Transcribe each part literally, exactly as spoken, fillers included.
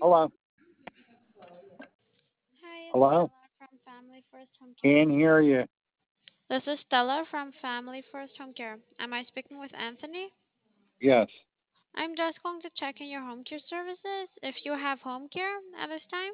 Hello. Hi, it's Hello. Stella from Family First Home Care. Can't hear you. This is Stella from Family First Home Care. Am I speaking with Anthony? Yes. I'm just going to check in your home care services if you have home care at this time.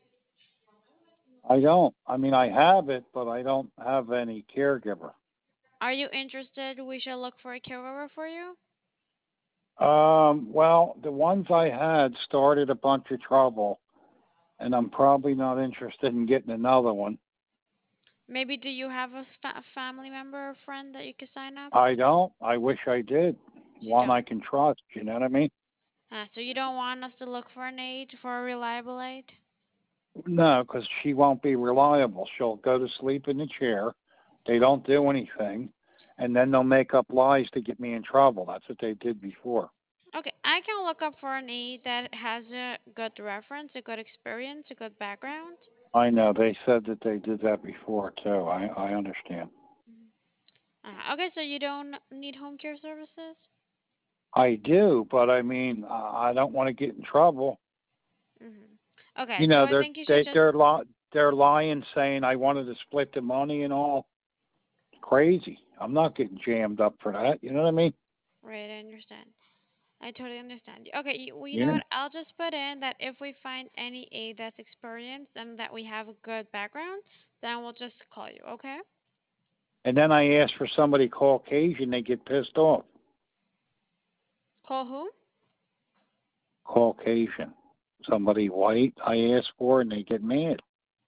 I don't. I mean, I have it, but I don't have any caregiver. Are you interested? We shall look for a caregiver for you. Um, well, the ones I had started a bunch of trouble, and I'm probably not interested in getting another one. Maybe do you have a fa- family member or friend that you could sign up? I don't. I wish I did. You One I don't. can trust. You know what I mean? Ah, so you don't want us to look for an aide, for a reliable aide? No, because she won't be reliable. She'll go to sleep in the chair. They don't do anything, and then they'll make up lies to get me in trouble. That's what they did before. Okay, I can look up for an aide that has a good reference, a good experience, a good background. I know they said that they did that before too. I I understand. Uh, okay, so you don't need home care services? I do, but I mean, I I don't want to get in trouble. hmm Okay, You so know, I they're think you should they just they're li- they're lying, saying I wanted to split the money and all. Crazy. I'm not getting jammed up for that. You know what I mean? right. I understand. I totally understand. Okay, you, well, you know Yeah. what? I'll just put in that if we find any aide that's experienced and that we have a good background, then we'll just call you. Okay? And then I ask for somebody Caucasian, they get pissed off. Call who? Caucasian. Somebody white I ask for, and they get mad.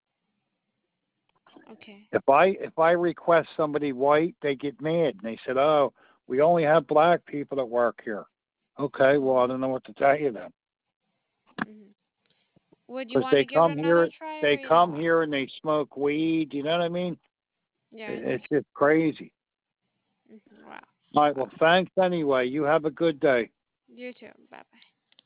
Okay. If I if I request somebody white, they get mad, and they said, "Oh, we only have black people that work here." Okay, well, I don't know what to tell you then. hmm Would you Because want they to give it come another here, try, or they you don't come want to? here and they smoke weed. You know what I mean? Yeah, I It- It's understand. just crazy. hmm Wow. All right. Wow. Well, thanks anyway. You have a good day. You too. Bye bye.